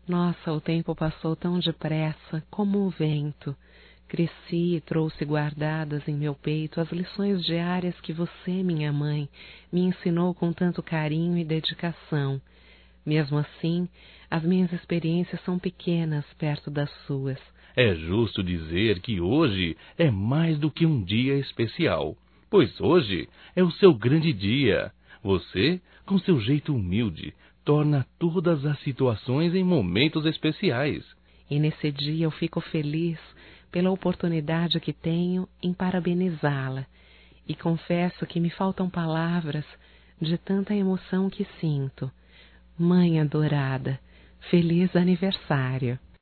Nossa, o tempo passou tão depressa, como o vento. Cresci e trouxe guardadas em meu peito as lições diárias que você, minha mãe, me ensinou com tanto carinho e dedicação. Mesmo assim, as minhas experiências são pequenas perto das suas. É justo dizer que hoje é mais do que um dia especial, pois hoje é o seu grande dia. Você, com seu jeito humilde, torna todas as situações em momentos especiais. E nesse dia eu fico feliz pela oportunidade que tenho em parabenizá-la. E confesso que me faltam palavras de tanta emoção que sinto. Mãe adorada, feliz aniversário!